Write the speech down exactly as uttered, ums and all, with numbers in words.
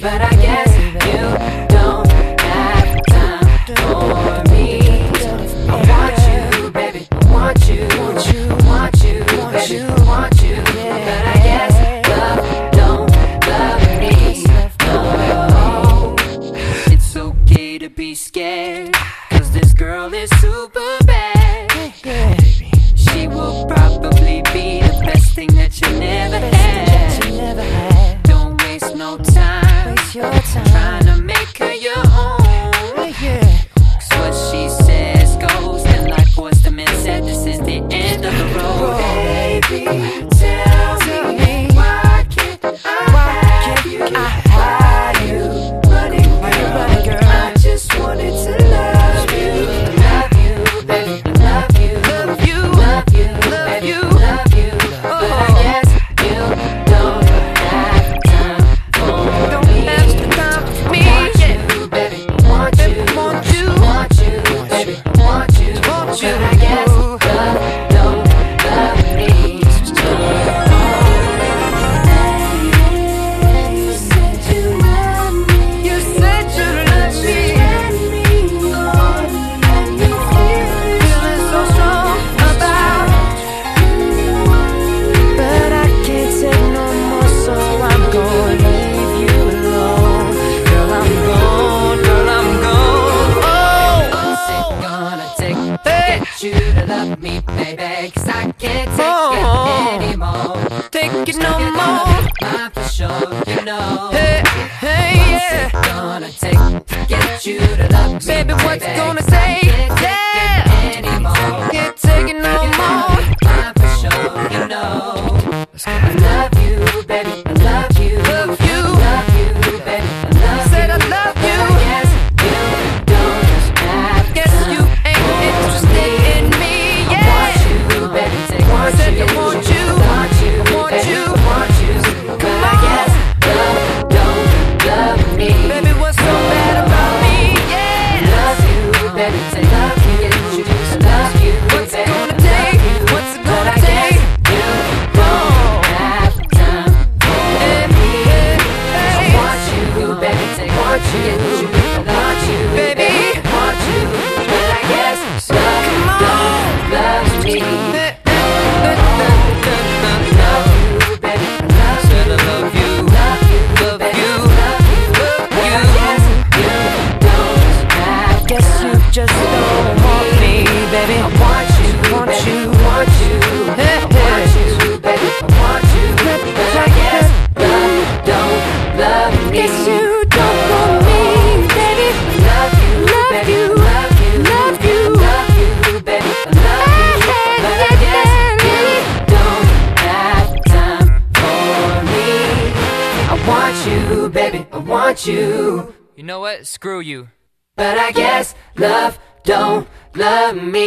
but I guess you don't have time for me. I want you, baby, I want you, want you, want you, baby, I want you, but I guess love don't love me. No, it's okay to be scared, 'cause this girl is super bad. She will probably be the best thing that you never had. Don't waste no time trying to make her your own, 'cause what she says goes, and like Boyz two Men said, this is the end of the road. Baby, tell me, why can't I have you? I had you running, girl. I just wanted to love you, love you, baby, love you, love you, love you, baby, love you, but I guess you don't have time for me. Want you, baby, want you, want you, want you, baby, want you, want you, but I guess love don't love me. You said you love me, you said you love me, and you feeling so strong about, but I can't take no more, so I'm gonna leave you alone. Girl, I'm gone, girl, I'm gone. Oh, what's it gonna take to get you to love me, baby? 'Cause I can't take it anymore. Take it no more. I'm for sure, you know. Hey, hey, yeah. What's it gonna take to get you to love me, baby? What's it gonna take? Yeah. Anymore. Can't take it no more. I'm for sure, you know. I love you, baby. I love you. Love you. Love you, baby. I love you. Said I love you. But I guess you don't have. Guess you ain't interested in me. Yeah. I want you, baby. Take want said you. I want you. I want you. I want you. I want you. But I guess love don't love me. Baby, what's so bad about me? Yeah. Love you, baby. Take love you. Get you to love you. What's it gonna take? What's it gonna take? You don't have time for me. I want you, baby. Take want you. Get you. I want you, baby. Want you. But I guess love don't love me. Just don't want me, baby. I want you, want you, want you. Hey, I want you, baby. I want you, but I guess love don't love me. Guess you don't want me, baby. I love you, love you, love you, love you, love you, baby. I love you, but I guess you don't have time for me. I want you, baby. I want you. You know what? Screw you. But I guess love don't love me.